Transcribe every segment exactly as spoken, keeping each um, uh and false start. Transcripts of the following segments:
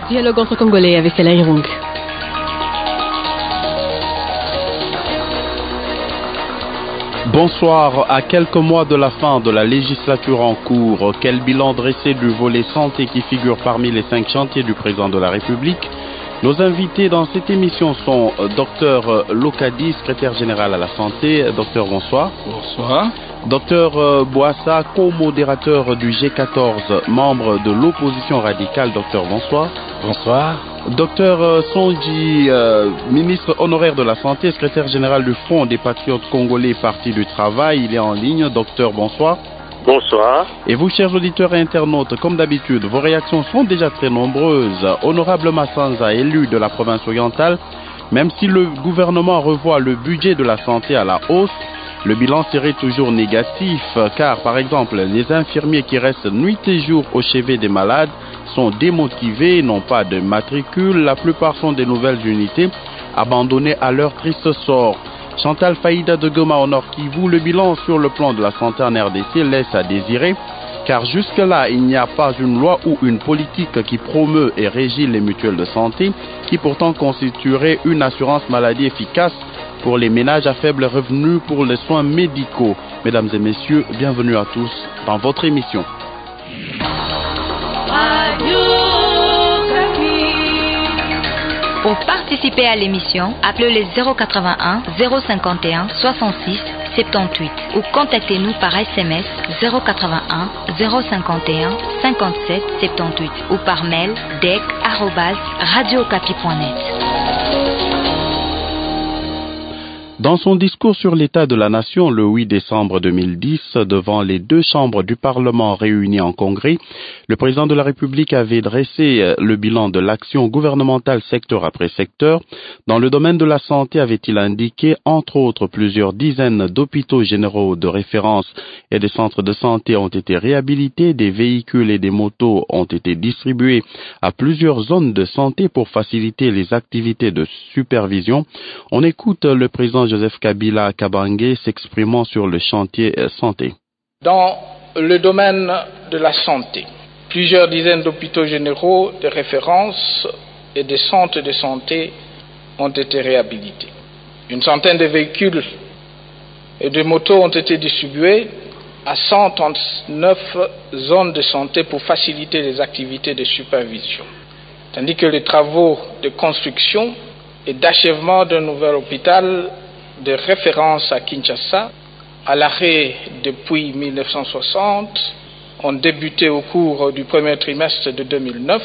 Dialogue entre Congolais avec Ella Irung. Bonsoir. À quelques mois de la fin de la législature en cours, quel bilan dressé du volet santé qui figure parmi les cinq chantiers du président de la République? Nos invités dans cette émission sont Docteur Lokadi, secrétaire général à la santé. Docteur, bonsoir. Bonsoir. Docteur Boissa, co-modérateur du G quatorze, membre de l'opposition radicale. Docteur, bonsoir. Bonsoir. Docteur Sonji, euh, ministre honoraire de la Santé, secrétaire général du Front des Patriotes Congolais, Parti du Travail, il est en ligne. Docteur, bonsoir. Bonsoir. Et vous, chers auditeurs et internautes, comme d'habitude, vos réactions sont déjà très nombreuses. Honorable Massanza, élu de la province orientale, même si le gouvernement revoit le budget de la santé à la hausse, le bilan serait toujours négatif, car par exemple, les infirmiers qui restent nuit et jour au chevet des malades sont démotivés, n'ont pas de matricule, la plupart sont des nouvelles unités abandonnées à leur triste sort. Chantal Faïda de Goma au Nord Kivu, le bilan sur le plan de la santé en R D C laisse à désirer, car jusque-là, il n'y a pas une loi ou une politique qui promeut et régit les mutuelles de santé, qui pourtant constituerait une assurance maladie efficace pour les ménages à faible revenu pour les soins médicaux. Mesdames et messieurs, bienvenue à tous dans votre émission. Pour participer à l'émission, appelez le zéro quatre-vingt-un zéro cinquante et un soixante-six soixante-dix-huit ou contactez-nous par S M S zéro quatre-vingt-un zéro cinquante et un cinquante-sept soixante-dix-huit ou par mail dec arobase radiocapi point net. Dans son discours sur l'état de la nation le huit décembre deux mille dix, devant les deux chambres du Parlement réunies en congrès, le président de la République avait dressé le bilan de l'action gouvernementale secteur après secteur. Dans le domaine de la santé, avait-il indiqué, entre autres, plusieurs dizaines d'hôpitaux généraux de référence et des centres de santé ont été réhabilités, des véhicules et des motos ont été distribués à plusieurs zones de santé pour faciliter les activités de supervision. On écoute le président Joseph Kabila Kabange s'exprimant sur le chantier santé. Dans le domaine de la santé, plusieurs dizaines d'hôpitaux généraux de référence et des centres de santé ont été réhabilités. Une centaine de véhicules et de motos ont été distribués à cent trente-neuf zones de santé pour faciliter les activités de supervision, tandis que les travaux de construction et d'achèvement d'un nouvel hôpital de référence à Kinshasa, à l'arrêt depuis mille neuf cent soixante, ont débuté au cours du premier trimestre de deux mille neuf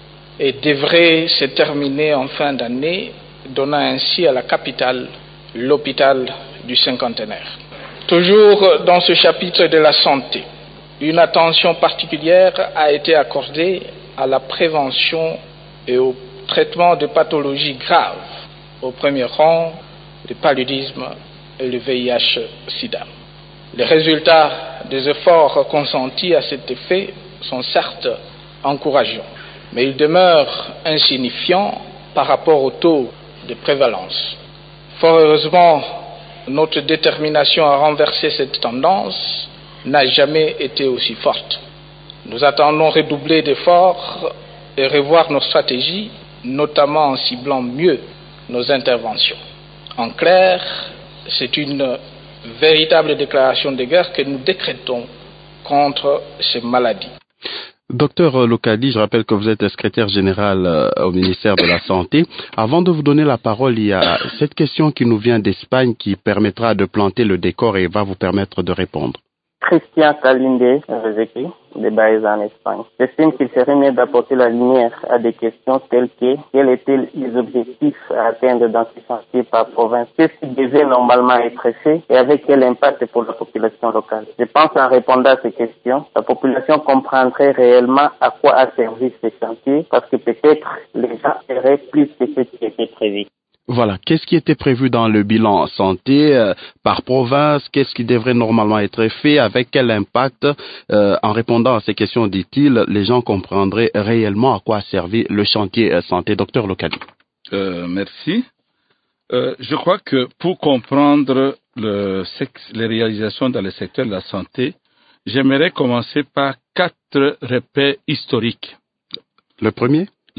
et devraient se terminer en fin d'année, donnant ainsi à la capitale l'hôpital du cinquantenaire. Toujours dans ce chapitre de la santé, une attention particulière a été accordée à la prévention et au traitement de pathologies graves, au premier rang le paludisme et le V I H sida. Les résultats des efforts consentis à cet effet sont certes encourageants, mais ils demeurent insignifiants par rapport au taux de prévalence. Fort heureusement, notre détermination à renverser cette tendance n'a jamais été aussi forte. Nous attendons redoubler d'efforts et revoir nos stratégies, notamment en ciblant mieux nos interventions. En clair, c'est une véritable déclaration de guerre que nous décrétons contre ces maladies. Docteur Lokadi, je rappelle que vous êtes secrétaire général au ministère de la Santé. Avant de vous donner la parole, il y a cette question qui nous vient d'Espagne qui permettra de planter le décor et va vous permettre de répondre. Christian Kalinde, Rezeki, de Baeza en Espagne. J'estime qu'il serait mieux d'apporter la lumière à des questions telles que quels étaient les objectifs à atteindre dans ces chantiers par province, qu'est-ce qui devait normalement être fait et avec quel impact pour la population locale. Je pense qu'en répondant à ces questions, la population comprendrait réellement à quoi a servi ces chantiers parce que peut-être les gens feraient plus que ce qui était prévu. Voilà, qu'est-ce qui était prévu dans le bilan santé euh, par province, qu'est-ce qui devrait normalement être fait, avec quel impact, euh, en répondant à ces questions, dit-il, les gens comprendraient réellement à quoi a servi le chantier euh, santé. Docteur Lokadi. Euh, merci. Euh, je crois que pour comprendre le sexe, les réalisations dans le secteur de la santé, j'aimerais commencer par quatre repères historiques. Le premier?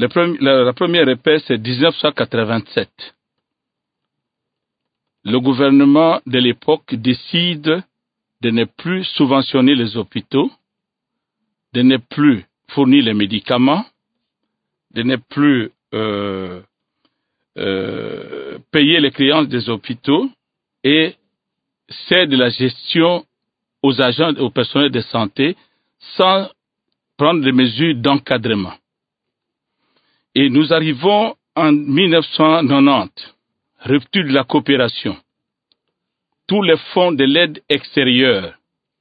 Le premier, la, la première repère, c'est dix-neuf cent quatre-vingt-sept. Le gouvernement de l'époque décide de ne plus subventionner les hôpitaux, de ne plus fournir les médicaments, de ne plus euh, euh, payer les créances des hôpitaux et cède la gestion aux agents et au personnel de santé sans prendre des mesures d'encadrement. Et nous arrivons en mille neuf cent quatre-vingt-dix, rupture de la coopération. Tous les fonds de l'aide extérieure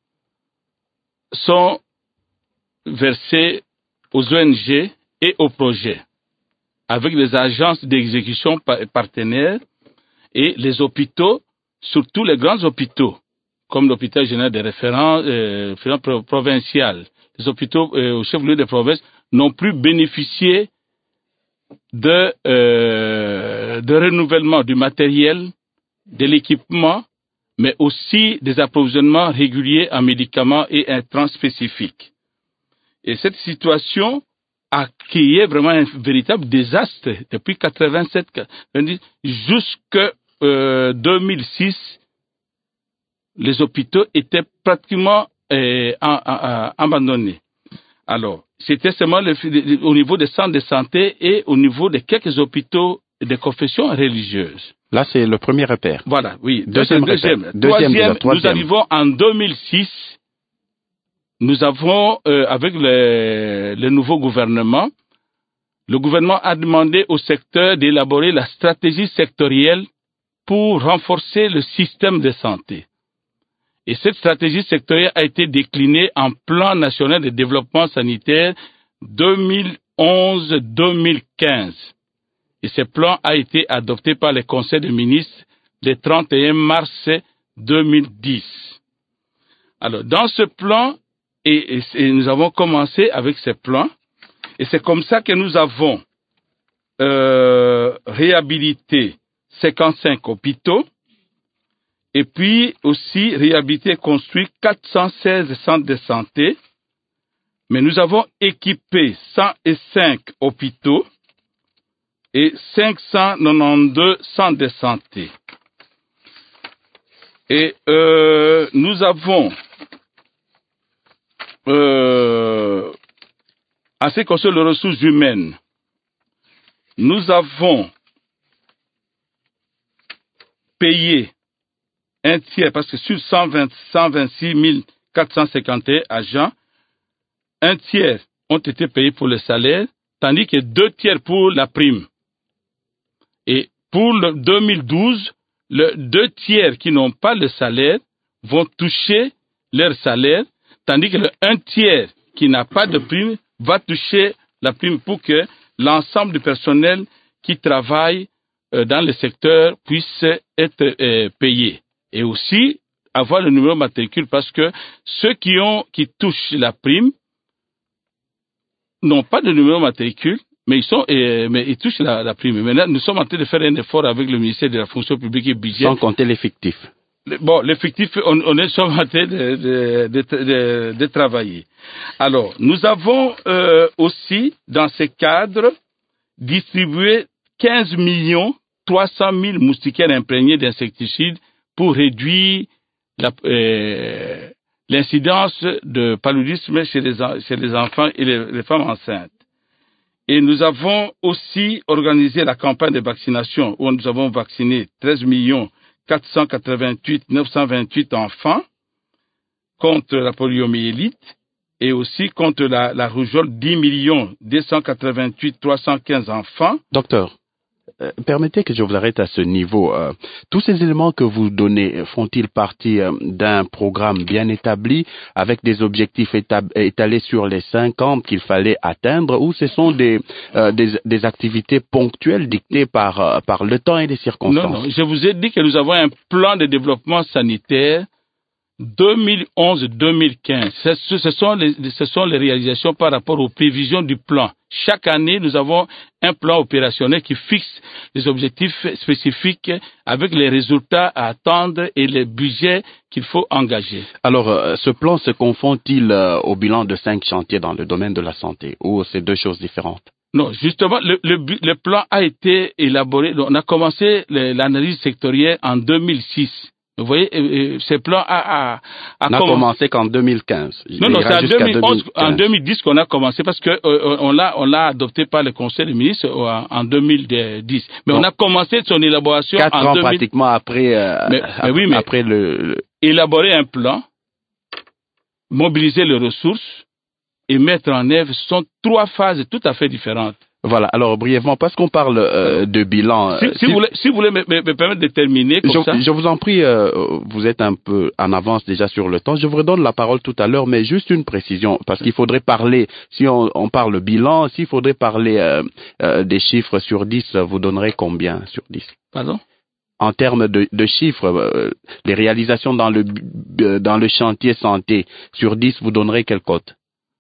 sont versés aux O N G et aux projets, avec les agences d'exécution partenaires et les hôpitaux, surtout les grands hôpitaux, comme l'hôpital général de référence euh, provincial. Les hôpitaux euh, au chef-lieu de province n'ont plus bénéficié de, euh, de renouvellement du matériel, de l'équipement, mais aussi des approvisionnements réguliers en médicaments et intrants spécifiques. Et cette situation a créé vraiment un véritable désastre depuis quatre-vingt-sept jusqu'en euh, deux mille six. Les hôpitaux étaient pratiquement euh, en, en, en, abandonnés. Alors, c'était seulement le, au niveau des centres de santé et au niveau de quelques hôpitaux de confession religieuse. Là, c'est le premier repère. Voilà, oui. Deuxième, deuxième. repère. Deuxième, deuxième, troisième, nous arrivons en deux mille six. Nous avons, euh, avec le, le nouveau gouvernement, le gouvernement a demandé au secteur d'élaborer la stratégie sectorielle pour renforcer le système de santé. Et cette stratégie sectorielle a été déclinée en plan national de développement sanitaire deux mille onze deux mille quinze. Et ce plan a été adopté par le Conseil des ministres le trente et un mars deux mille dix. Alors, dans ce plan, et, et, et nous avons commencé avec ce plan, et c'est comme ça que nous avons euh, réhabilité cinquante-cinq hôpitaux, et puis aussi réhabilité et construit quatre cent seize centres de santé, mais nous avons équipé cent cinq hôpitaux et cinq cent quatre-vingt-douze centres de santé. Et euh, nous avons, euh, en ce qui concerne les ressources humaines, nous avons payé un tiers, parce que sur cent vingt, cent vingt-six mille quatre cent cinquante et un agents, un tiers ont été payés pour le salaire, tandis que deux tiers pour la prime. Et pour le deux mille douze, le deux tiers qui n'ont pas le salaire vont toucher leur salaire, tandis que le un tiers qui n'a pas de prime va toucher la prime pour que l'ensemble du personnel qui travaille euh, dans le secteur puisse être euh, payé. Et aussi avoir le numéro matricule, parce que ceux qui ont qui touchent la prime n'ont pas de numéro matricule, mais ils sont euh, mais ils touchent la, la prime. Maintenant, nous sommes en train de faire un effort avec le ministère de la fonction publique et budget. Sans compter l'effectif. Le, bon, l'effectif, on, on est en train de, de, de, de, de travailler. Alors, nous avons euh, aussi, dans ce cadre, distribué quinze millions trois cent mille moustiquaires imprégnés d'insecticides pour réduire la, euh, l'incidence de paludisme chez les, chez les enfants et les, les femmes enceintes. Et nous avons aussi organisé la campagne de vaccination où nous avons vacciné treize millions quatre cent quatre-vingt-huit mille neuf cent vingt-huit enfants contre la poliomyélite et aussi contre la, la rougeole dix millions deux cent quatre-vingt-huit mille trois cent quinze enfants. Docteur, Euh, permettez que je vous arrête à ce niveau. Euh, tous ces éléments que vous donnez font-ils partie euh, d'un programme bien établi avec des objectifs étab- étalés sur les cinq ans qu'il fallait atteindre, ou ce sont des, euh, des, des activités ponctuelles dictées par, euh, par le temps et les circonstances? Non, non, je vous ai dit que nous avons un plan de développement sanitaire deux mille onze deux mille quinze. Ce, ce, sont les, ce sont les réalisations par rapport aux prévisions du plan. Chaque année, nous avons un plan opérationnel qui fixe les objectifs spécifiques avec les résultats à attendre et les budgets qu'il faut engager. Alors, euh, ce plan se confond-il euh, au bilan de cinq chantiers dans le domaine de la santé, ou c'est deux choses différentes? Non, justement, le, le, le plan a été élaboré. On a commencé l'analyse sectorielle en deux mille six. Vous voyez, ce plan a, a, a n'a commencé, commencé qu'en deux mille quinze. Non, non, c'est en deux mille onze, en deux mille dix qu'on a commencé parce que euh, on l'a, on l'a adopté par le Conseil des ministres en, en deux mille dix. Mais bon, on a commencé son élaboration quatre en ans deux mille... pratiquement après. Euh, mais, mais oui, mais après le, le élaborer un plan, mobiliser les ressources et mettre en œuvre sont trois phases tout à fait différentes. Voilà, alors brièvement, parce qu'on parle euh, de bilan... Si, si, si, vous, voulez, si vous voulez me, me, me permettre de terminer comme je, ça... Je vous en prie, euh, vous êtes un peu en avance déjà sur le temps. Je vous redonne la parole tout à l'heure, mais juste une précision, parce qu'il faudrait parler, si on, on parle bilan, s'il faudrait parler euh, euh, des chiffres sur dix, vous donnerez combien sur dix? Pardon? En termes de, de chiffres, euh, les réalisations dans le, dans le chantier santé, sur dix, vous donnerez quelle cote?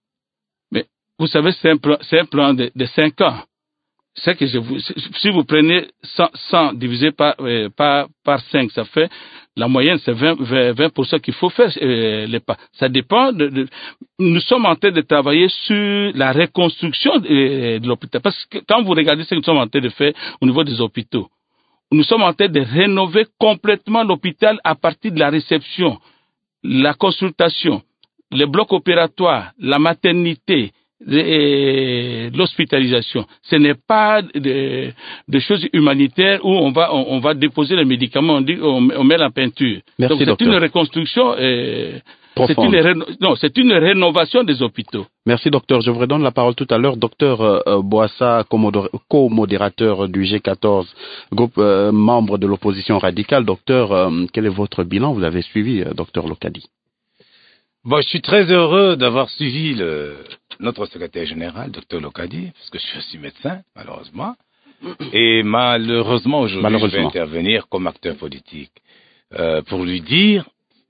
Vous savez, c'est un plan, c'est un plan de, de cinq ans. C'est que je vous, si vous prenez cent, cent divisé par, euh, par, par cinq, ça fait, la moyenne, c'est vingt, vingt pour cent qu'il faut faire, euh, les pas. Ça dépend de, de, nous sommes en train de travailler sur la reconstruction de, de l'hôpital. Parce que quand vous regardez ce que nous sommes en train de faire au niveau des hôpitaux, nous sommes en train de rénover complètement l'hôpital à partir de la réception, la consultation, les blocs opératoires, la maternité, l'hospitalisation. Ce n'est pas de, de choses humanitaires où on va, on, on va déposer les médicaments, on, dit, on, on met la peinture. Merci, donc c'est une reconstruction, euh, c'est une, non, c'est une rénovation des hôpitaux. Merci docteur. Je vous redonne la parole tout à l'heure. Docteur euh, Boissa, co-modérateur du G quatorze, groupe euh, membre de l'opposition radicale. Docteur, euh, quel est votre bilan? Vous avez suivi, euh, docteur Lokadi. Bon, je suis très heureux d'avoir suivi le, notre secrétaire général, docteur Lokadi, parce que je suis aussi médecin, malheureusement. Et malheureusement, aujourd'hui, je vais intervenir comme acteur politique euh, pour lui dire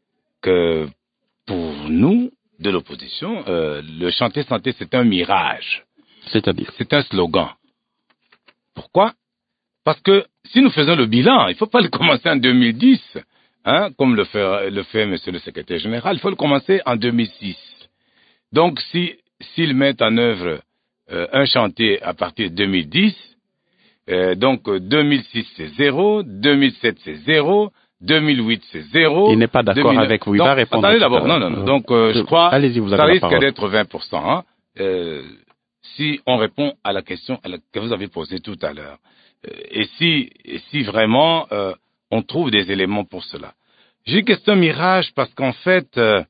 que pour nous, de l'opposition, euh, le chantier santé, c'est un mirage. C'est-à-dire? C'est un slogan. Pourquoi? Parce que si nous faisons le bilan, il ne faut pas le commencer en deux mille dix. Hein, comme le fait, le fait monsieur le secrétaire général, il faut le commencer en deux mille six. Donc, si, s'ils mettent en œuvre euh, un chantier à partir de deux mille dix, euh, donc deux mille six c'est zéro, deux mille sept c'est zéro, deux mille huit c'est zéro. Il n'est pas d'accord avec vous, il donc, va répondre. Attendez d'abord, non, non, non. Donc, euh, je crois Allez-y, vous avez ça la risque parole. d'être vingt pour cent. Hein, euh, si on répond à la question à la, que vous avez posée tout à l'heure. Euh, et si, et si vraiment... Euh, on trouve des éléments pour cela. J'ai une question mirage parce qu'en fait, euh,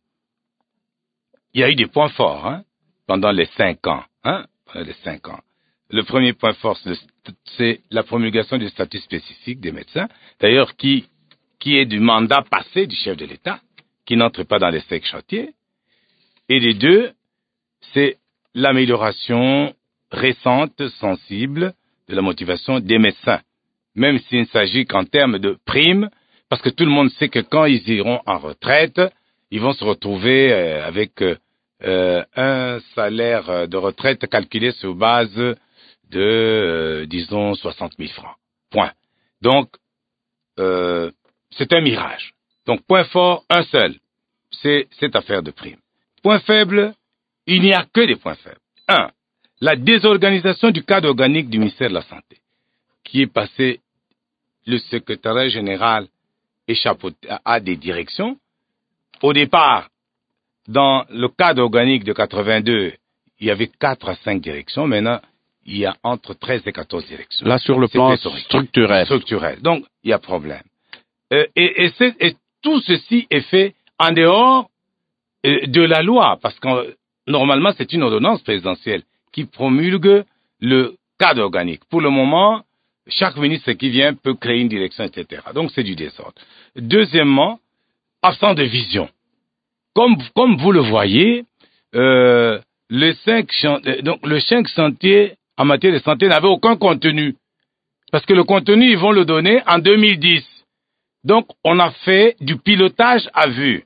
il y a eu des points forts hein, pendant les cinq ans. Hein, pendant les cinq ans. Le premier point fort, c'est la promulgation du statut spécifique des médecins, d'ailleurs qui, qui est du mandat passé du chef de l'État, qui n'entre pas dans les cinq chantiers. Et les deux, c'est l'amélioration récente, sensible, de la motivation des médecins. Même s'il ne s'agit qu'en termes de primes, parce que tout le monde sait que quand ils iront en retraite, ils vont se retrouver euh, avec euh, un salaire de retraite calculé sur base de, euh, disons, soixante mille francs. Point. Donc, euh, c'est un mirage. Donc, point fort, un seul, c'est cette affaire de primes. Point faible, il n'y a que des points faibles. Un, la désorganisation du cadre organique du ministère de la Santé, qui est passé, le secrétariat général échappe à des directions. Au départ, dans le cadre organique de quatre-vingt-deux, il y avait quatre à cinq directions. Maintenant, il y a entre treize et quatorze directions. Là, sur le plan structurel. Structurel. Donc, il y a problème. Euh, et, et, et tout ceci est fait en dehors euh, de la loi, parce que euh, normalement, c'est une ordonnance présidentielle qui promulgue le cadre organique. Pour le moment, chaque ministre qui vient peut créer une direction, et cetera. Donc, c'est du désordre. Deuxièmement, absence de vision. Comme, comme vous le voyez, euh, les cinq chantiers, donc, le cinq chantiers en matière de santé n'avait aucun contenu. Parce que le contenu, ils vont le donner en deux mille dix. Donc, on a fait du pilotage à vue.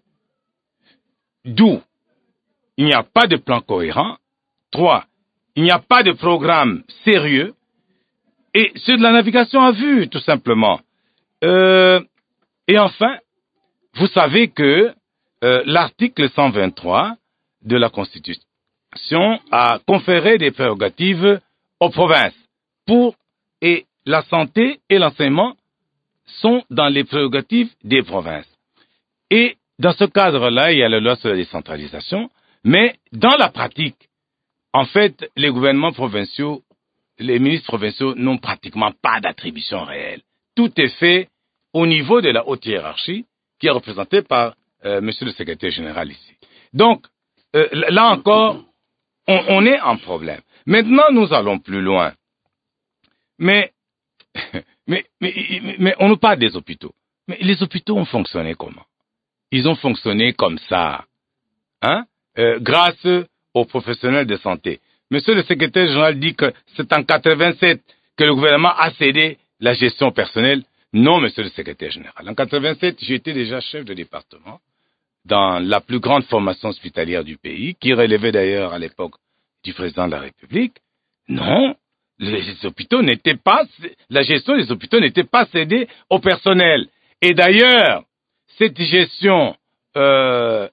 D'où, il n'y a pas de plan cohérent. Trois, il n'y a pas de programme sérieux. Et c'est de la navigation à vue, tout simplement. Euh, et enfin, vous savez que euh, l'article cent vingt-trois de la Constitution a conféré des prérogatives aux provinces. Pour, et la santé et l'enseignement sont dans les prérogatives des provinces. Et dans ce cadre-là, il y a la loi sur la décentralisation, mais dans la pratique, en fait, les gouvernements provinciaux, les ministres provinciaux n'ont pratiquement pas d'attribution réelle. Tout est fait au niveau de la haute hiérarchie, qui est représentée par euh, Monsieur le secrétaire général ici. Donc, euh, là encore, on, on est en problème. Maintenant, nous allons plus loin. Mais, mais, mais, mais on nous parle des hôpitaux. Mais les hôpitaux ont fonctionné comment? Ils ont fonctionné comme ça, hein, euh, grâce aux professionnels de santé. Monsieur le secrétaire général dit que c'est en quatre-vingt-sept que le gouvernement a cédé la gestion personnelle. Non, monsieur le secrétaire général. En quatre-vingt-sept, j'étais déjà chef de département dans la plus grande formation hospitalière du pays, qui relevait d'ailleurs à l'époque du président de la République. Non, les hôpitaux n'étaient pas, la gestion des hôpitaux n'était pas cédée au personnel. Et d'ailleurs, cette gestion euh,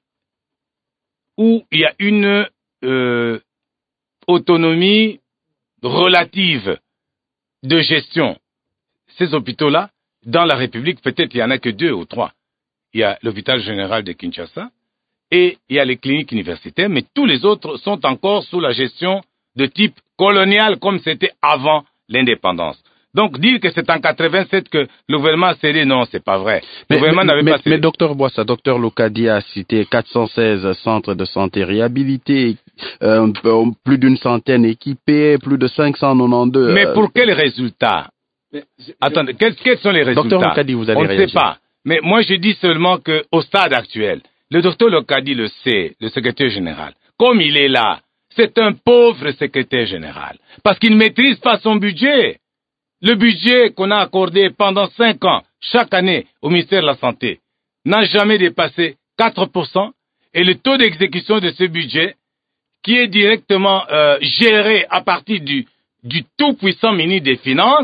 où il y a une euh, autonomie relative de gestion, ces hôpitaux-là, dans la République, peut-être il n'y en a que deux ou trois. Il y a l'hôpital général de Kinshasa et il y a les cliniques universitaires, mais tous les autres sont encore sous la gestion de type colonial comme c'était avant l'indépendance. Donc, dire que c'est en quatre-vingt-sept que le gouvernement a cédé, non, c'est pas vrai. Le mais, gouvernement n'avait mais, pas cédé. Mais docteur Boissa, docteur Lokadi a cité quatre cent seize centres de santé réhabilités, euh, plus d'une centaine équipés, plus de cinq cent quatre-vingt-douze. Mais pour quels résultats? Mais, je, Attendez, quels, quels sont les résultats? Docteur Lokadi, vous allez On ne réagir. sait pas. Mais moi, je dis seulement qu'au stade actuel, le docteur Lokadi le sait, le secrétaire général, comme il est là, c'est un pauvre secrétaire général, parce qu'il ne maîtrise pas son budget. Le budget qu'on a accordé pendant cinq ans, chaque année, au ministère de la Santé, n'a jamais dépassé quatre pour cent, et le taux d'exécution de ce budget, qui est directement euh, géré à partir du, du tout-puissant ministre des Finances,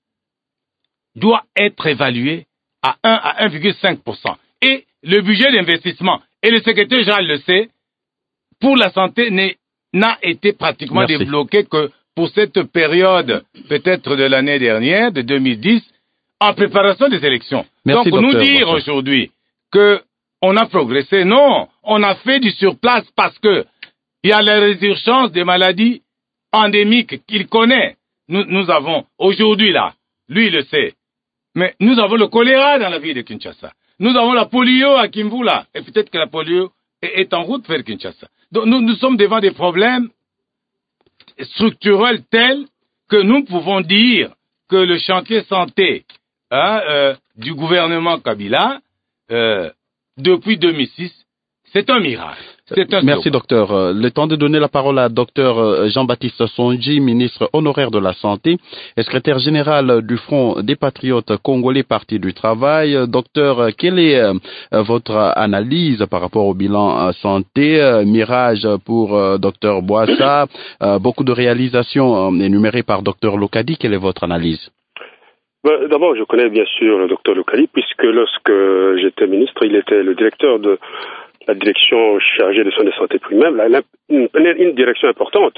doit être évalué à un à un virgule cinq pour cent. Et le budget d'investissement, et le secrétaire général le sait, pour la santé n'a été pratiquement Merci. débloqué que pour cette période, peut-être de l'année dernière, de deux mille dix, en préparation des élections. Merci, Donc, nous docteur, dire docteur. aujourd'hui que on a progressé, non, on a fait du surplace parce que il y a la résurgence des maladies endémiques qu'il connaît. Nous, nous avons, aujourd'hui là, lui il le sait, mais nous avons le choléra dans la ville de Kinshasa. Nous avons la polio à Kimvula, et peut-être que la polio est, est en route vers Kinshasa. Donc, nous, nous sommes devant des problèmes structurel tel que nous pouvons dire que le chantier santé hein, euh, du gouvernement Kabila euh, depuis deux mille six, c'est un miracle. C'est un Merci, slogan. docteur. Euh, Le temps de donner la parole à docteur euh, Jean-Baptiste Sondji, ministre honoraire de la Santé et secrétaire général du Front des Patriotes Congolais, Parti du Travail. Euh, Docteur, euh, quelle est euh, votre analyse par rapport au bilan euh, santé? Euh, Mirage pour euh, docteur Boissa, euh, beaucoup de réalisations euh, énumérées par docteur Lokadi. Quelle est votre analyse? Ben, d'abord, je connais bien sûr le docteur Lokadi, puisque lorsque j'étais ministre, il était le directeur de la direction chargée des soins de santé primaire, là, une, une direction importante.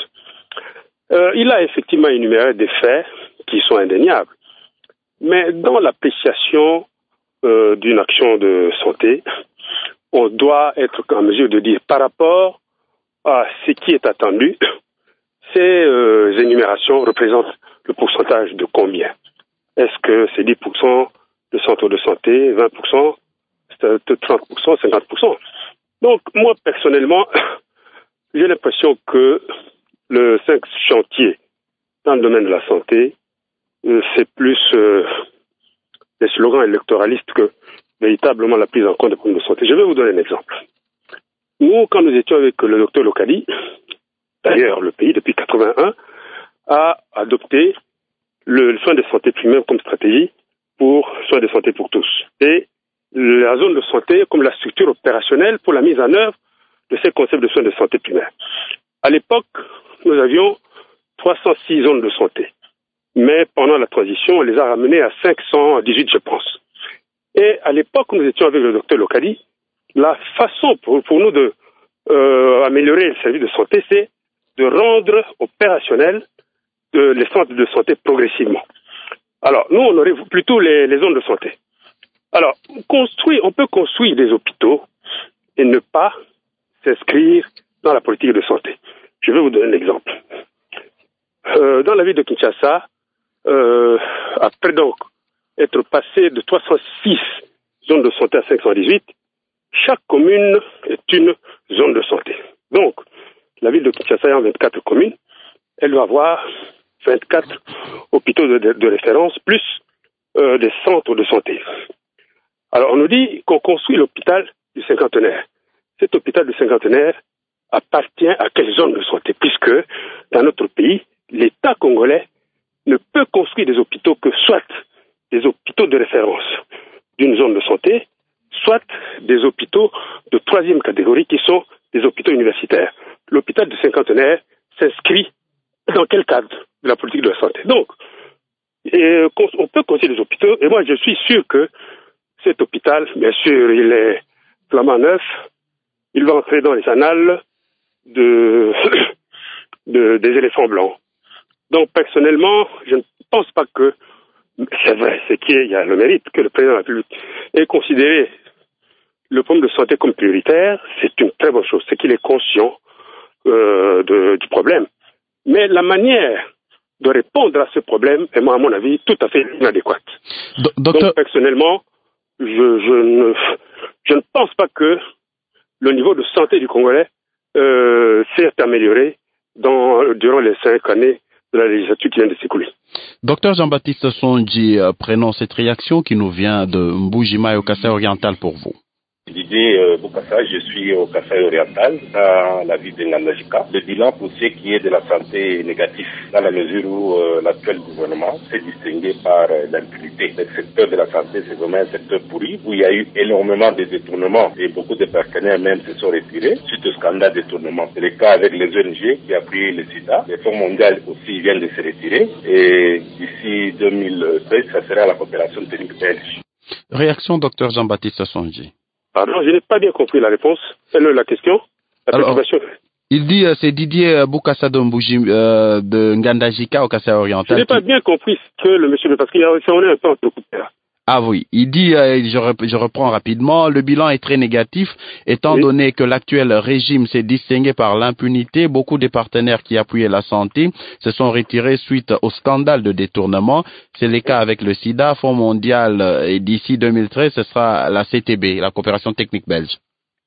Euh, il a effectivement énuméré des faits qui sont indéniables. Mais dans l'appréciation euh, d'une action de santé, on doit être en mesure de dire par rapport à ce qui est attendu, ces euh, énumérations représentent le pourcentage de combien? Est-ce que c'est dix pour cent de centres de santé, vingt pour cent, trente pour cent, cinquante pour cent? Donc, moi, personnellement, j'ai l'impression que le cinq chantier dans le domaine de la santé, euh, c'est plus euh, des slogans électoralistes que véritablement la prise en compte des problèmes de santé. Je vais vous donner un exemple. Nous, quand nous étions avec le docteur Lokadi, d'ailleurs, le pays, depuis quatre-vingt-un, a adopté le, le soin de santé primaire comme stratégie pour soins de santé pour tous. Et la zone de santé comme la structure opérationnelle pour la mise en œuvre de ces concepts de soins de santé primaire. À l'époque, nous avions trois cent six zones de santé. Mais pendant la transition, on les a ramenées à cinq cent dix-huit, je pense. Et à l'époque, nous étions avec le docteur Lokadi. La façon pour, pour nous de euh, améliorer le service de santé, c'est de rendre opérationnel euh, les centres de santé progressivement. Alors, nous, on aurait plutôt les, les zones de santé. Alors, construire, on peut construire des hôpitaux et ne pas s'inscrire dans la politique de santé. Je vais vous donner un exemple. Euh, dans la ville de Kinshasa, euh, après donc être passé de trois cent six zones de santé à cinq cent dix-huit, chaque commune est une zone de santé. Donc, la ville de Kinshasa a vingt-quatre communes, elle doit avoir vingt-quatre hôpitaux de, de, de référence, plus euh, des centres de santé. Alors, on nous dit qu'on construit l'hôpital du cinquantenaire. Cet hôpital du cinquantenaire appartient à quelle zone de santé? Puisque, dans notre pays, l'État congolais ne peut construire des hôpitaux que soit des hôpitaux de référence d'une zone de santé, soit des hôpitaux de troisième catégorie qui sont des hôpitaux universitaires. L'hôpital du cinquantenaire s'inscrit dans quel cadre de la politique de la santé? Donc, et, on peut construire des hôpitaux, et moi je suis sûr que cet hôpital, bien sûr, il est flamant neuf, il va entrer dans les annales de, de, des éléphants blancs. Donc, personnellement, je ne pense pas que, c'est vrai, c'est qu'il y a le mérite que le président de la République ait considéré le problème de santé comme prioritaire, c'est une très bonne chose, c'est qu'il est conscient euh, de, du problème. Mais la manière de répondre à ce problème est, moi, à mon avis, tout à fait inadéquate. Do- docteur... Donc, personnellement, je, je, ne, je ne pense pas que le niveau de santé du Congolais euh, s'est amélioré dans, durant les cinq années de la législature qui vient de s'écouler. Docteur Jean-Baptiste Sondji, euh, prenons cette réaction qui nous vient de Mbujimai au Kasaï oriental pour vous. Didier euh, Boukassa, je suis au Kasaï oriental, dans la ville de Ngandajika. Le bilan pour ce qui est de la santé est négatif, dans la mesure où euh, l'actuel gouvernement s'est distingué par euh, l'impunité. Le secteur de la santé, c'est vraiment un secteur pourri, où il y a eu énormément de détournements et beaucoup de partenaires même se sont retirés suite au scandale de détournement. C'est le cas avec les O N G qui appuient le sida. Les fonds mondiaux aussi viennent de se retirer et d'ici deux mille treize, ça sera la coopération technique belge. Réaction, docteur Jean-Baptiste Sondji. Pardon, je n'ai pas bien compris la réponse. Fais-le la question. La Alors, il dit, euh, c'est Didier Boukassa de, euh, de Ngandajika au Kasaï oriental. Je n'ai pas bien compris ce que le monsieur, parce qu'il y a, on est un peu entrecoupé là. Ah oui, il dit, euh, je, rep- je reprends rapidement, le bilan est très négatif, étant oui. donné que l'actuel régime s'est distingué par l'impunité. Beaucoup des partenaires qui appuyaient la santé se sont retirés suite au scandale de détournement. C'est le cas avec le sida, Fonds mondial, et d'ici deux mille treize, ce sera la C T B, la coopération technique belge.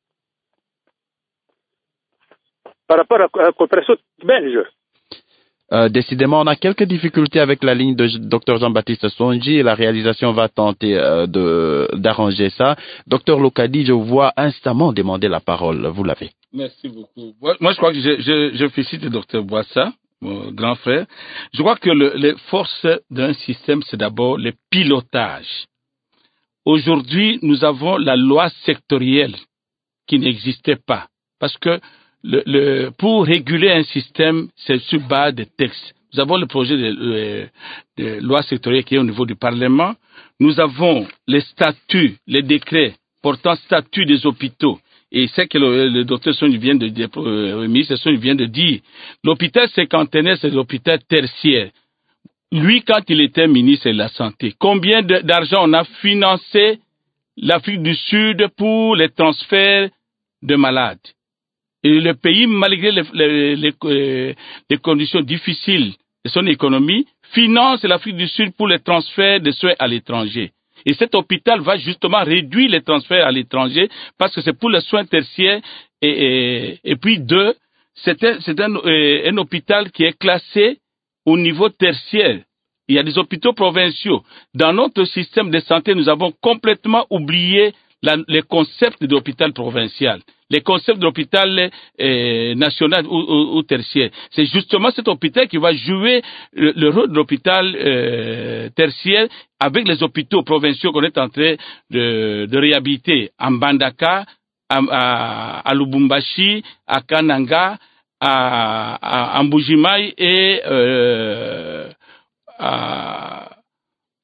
Par rapport à la coopération belge, Euh, décidément, on a quelques difficultés avec la ligne de docteur Jean-Baptiste Sondji et la réalisation va tenter euh, de, d'arranger ça. Docteur Lokadi, je vous vois instamment demander la parole. Vous l'avez. Merci beaucoup. Moi, je crois que je, je, je félicite le docteur Boissa, mon grand frère. Je crois que le, les forces d'un système, c'est d'abord le pilotage. Aujourd'hui, nous avons la loi sectorielle qui n'existait pas. Parce que Le, le, pour réguler un système, c'est sur base de textes. Nous avons le projet de, de, de loi sectorielle qui est au niveau du Parlement. Nous avons les statuts, les décrets portant statut des hôpitaux. Et c'est que le, le docteur Sondji vient de, de, euh, le ministre Sondji vient de dire. L'hôpital cinquantenaire, c'est l'hôpital tertiaire. Lui, quand il était ministre de la Santé, combien de, d'argent on a financé l'Afrique du Sud pour les transferts de malades? Et le pays, malgré les, les, les, les conditions difficiles de son économie, finance l'Afrique du Sud pour les transferts de soins à l'étranger. Et cet hôpital va justement réduire les transferts à l'étranger parce que c'est pour les soins tertiaires. Et, et, et puis deux, c'est, un, c'est un, un hôpital qui est classé au niveau tertiaire. Il y a des hôpitaux provinciaux. Dans notre système de santé, nous avons complètement oublié la, les concepts de l'hôpital provincial. Les concepts de l'hôpital euh, national ou, ou, ou tertiaire. C'est justement cet hôpital qui va jouer le, le rôle de l'hôpital euh, tertiaire avec les hôpitaux provinciaux qu'on est en train de, de réhabiliter à Mbandaka, à, à, à Lubumbashi, à Kananga, à, à, à Mbujimai et euh, à,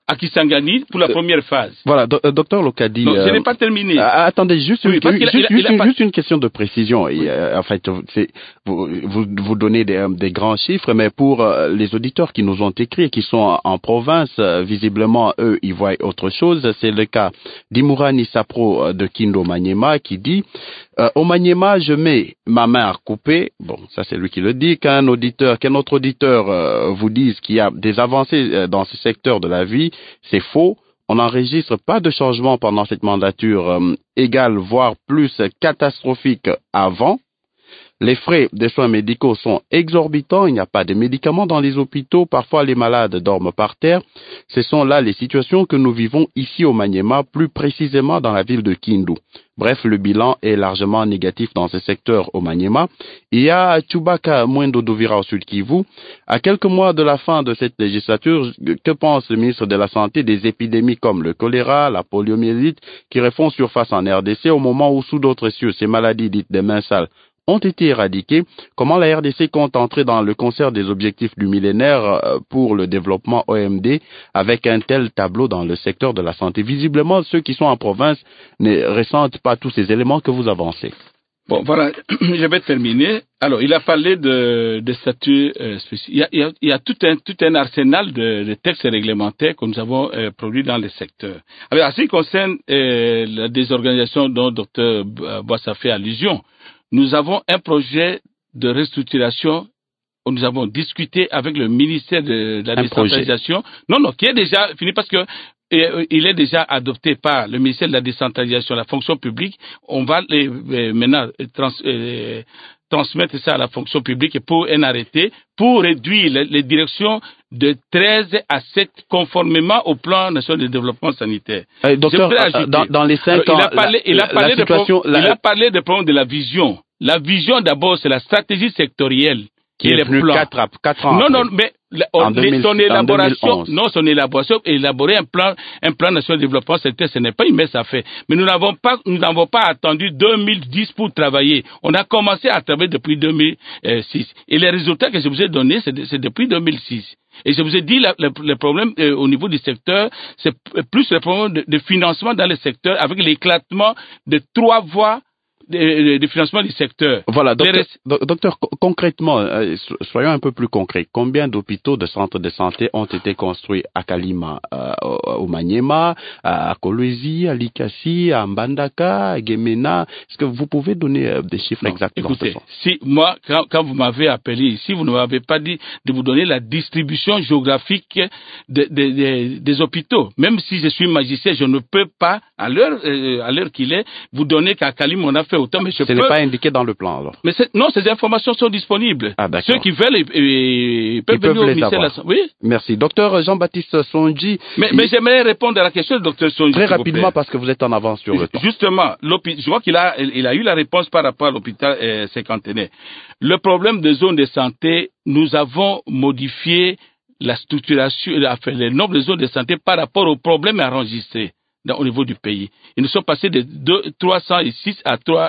à Kisangani pour la première phase. Voilà, do, euh, docteur Lokadi. Non, euh, je n'ai pas terminé. Euh, attendez, juste, oui, une, juste, juste, il a, il a, juste, il a juste une question de précision. Oui. Et, euh, en fait, c'est, vous, vous, vous donnez des, des grands chiffres, mais pour euh, les auditeurs qui nous ont écrit et qui sont en, en province, euh, visiblement, eux, ils voient autre chose. C'est le cas d'Imourani Sapro de Kindo Maniema qui dit euh, au Maniema, je mets ma main à couper. Bon, ça c'est lui qui le dit. Qu'un auditeur, qu'un autre auditeur euh, vous dise qu'il y a des avancées euh, dans ce secteur de la vie, c'est faux. On n'enregistre pas de changement pendant cette mandature euh, égale, voire plus catastrophique avant. Les frais des soins médicaux sont exorbitants, il n'y a pas de médicaments dans les hôpitaux, parfois les malades dorment par terre. Ce sont là les situations que nous vivons ici au Maniema, plus précisément dans la ville de Kindu. Bref, le bilan est largement négatif dans ce secteur au Maniema. Il y a Chubaka Mwendo Dovira au Sud Kivu. À quelques mois de la fin de cette législature, que pense le ministre de la Santé des épidémies comme le choléra, la poliomyélite, qui refont surface en R D C au moment où sous d'autres cieux, ces maladies dites des mains sales ont été éradiquées? Comment la R D C compte entrer dans le concert des objectifs du millénaire pour le développement O M D avec un tel tableau dans le secteur de la santé? Visiblement, ceux qui sont en province ne ressentent pas tous ces éléments que vous avancez. Bon, voilà, je vais terminer. Alors, il a parlé de, de statuts euh, spécifiques. Il y a, il y a, il y a tout, un, tout un arsenal de, de textes réglementaires que nous avons euh, produits dans le secteur. Alors, en ce qui concerne euh, la désorganisation dont le docteur Boissa fait allusion, nous avons un projet de restructuration où nous avons discuté avec le ministère de, de la un décentralisation. Projet. Non, non, qui est déjà fini parce que et, il est déjà adopté par le ministère de la décentralisation, la fonction publique. On va les, les, maintenant trans, euh, transmettre ça à la fonction publique pour un arrêté pour réduire les, les directions de treize à sept conformément au plan national de développement sanitaire. Euh, docteur, ajouter, dans, dans les cinq ans, il a parlé, il a parlé, de, pro, la... il a parlé des problèmes de la vision. La vision, d'abord, c'est la stratégie sectorielle. Qui est venue quatre, quatre ans Non, après. non, mais la, on, deux mille, son élaboration, non, son élaboration, élaborer un plan, un plan national de développement sectoriel, ce n'est pas une messe à faire. Mais nous n'avons pas, nous n'avons pas attendu deux mille dix pour travailler. On a commencé à travailler depuis deux mille six. Et les résultats que je vous ai donnés, c'est, de, c'est depuis deux mille six. Et je vous ai dit, la, le, le problème euh, au niveau du secteur, c'est plus le problème de, de financement dans le secteur avec l'éclatement de trois voies de, de financement du secteur. Voilà, docteur, res... docteur concrètement, euh, soyons un peu plus concrets. Combien d'hôpitaux, de centres de santé ont été construits à Kalima, euh, au Maniema, à Kolwezi, à Likasi, à Mbandaka, à Gemena? Est-ce que vous pouvez donner euh, des chiffres non, exacts? Écoutez, si moi, quand, quand vous m'avez appelé ici, vous ne m'avez pas dit de vous donner la distribution géographique de, de, de, des hôpitaux. Même si je suis magicien, je ne peux pas, à l'heure, euh, à l'heure qu'il est, vous donner qu'à Kalima on a fait autant, mais je Ce peux... n'est pas indiqué dans le plan, alors. Mais c'est... non, ces informations sont disponibles. Ah, d'accord. Ceux qui veulent, ils, ils, ils peuvent ils venir peuvent au les ministère de la savoir. Santé. Oui. Merci. Docteur Jean-Baptiste Sondji. Mais, il... mais j'aimerais répondre à la question du docteur Sondji. Très rapidement, parce que vous êtes en avance sur le temps. Justement, je vois qu'il a, il a eu la réponse par rapport à l'hôpital euh, cinquantenaire. Le problème des zones de santé, nous avons modifié la structuration, enfin, le nombre de zones de santé par rapport aux problèmes enregistrés dans, au niveau du pays. Ils nous sont passés de trois cent six à, trois,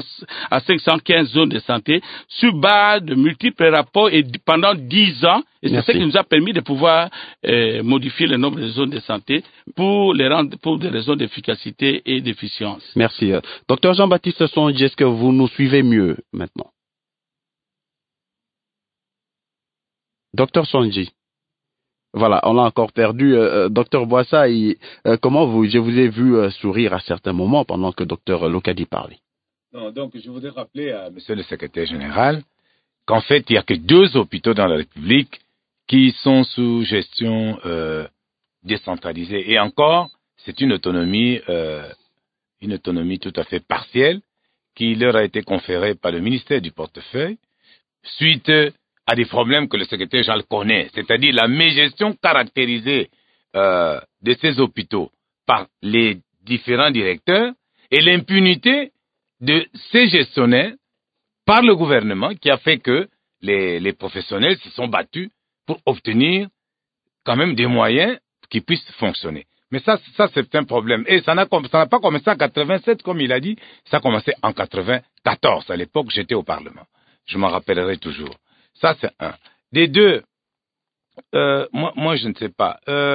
à cinq cent quinze zones de santé sur base de multiples rapports et pendant dix ans. Et c'est ça qui nous a permis de pouvoir euh, modifier le nombre de zones de santé pour les rendre, pour des raisons d'efficacité et d'efficience. Merci. Docteur Jean-Baptiste Sondji, est-ce que vous nous suivez mieux maintenant? Docteur Sondji. Voilà, on l'a encore perdu. Euh, docteur Boissa, il, euh, comment vous, je vous ai vu euh, sourire à certains moments pendant que docteur Lokadi parlait. Non, donc je voudrais rappeler à monsieur le secrétaire général qu'en fait, il n'y a que deux hôpitaux dans la République qui sont sous gestion euh, décentralisée. Et encore, c'est une autonomie, euh, une autonomie tout à fait partielle qui leur a été conférée par le ministère du Portefeuille suite à des problèmes que le secrétaire général connaît, c'est-à-dire la mégestion caractérisée euh, de ces hôpitaux par les différents directeurs et l'impunité de ces gestionnaires par le gouvernement qui a fait que les, les professionnels se sont battus pour obtenir quand même des moyens qui puissent fonctionner. Mais ça, ça c'est un problème. Et ça n'a, ça n'a pas commencé en quatre-vingt-sept, comme il a dit, ça a commencé en quatre-vingt-quatorze. À l'époque, j'étais au Parlement. Je m'en rappellerai toujours. Ça, c'est un. Des deux, euh, moi, moi, je ne sais pas. Euh,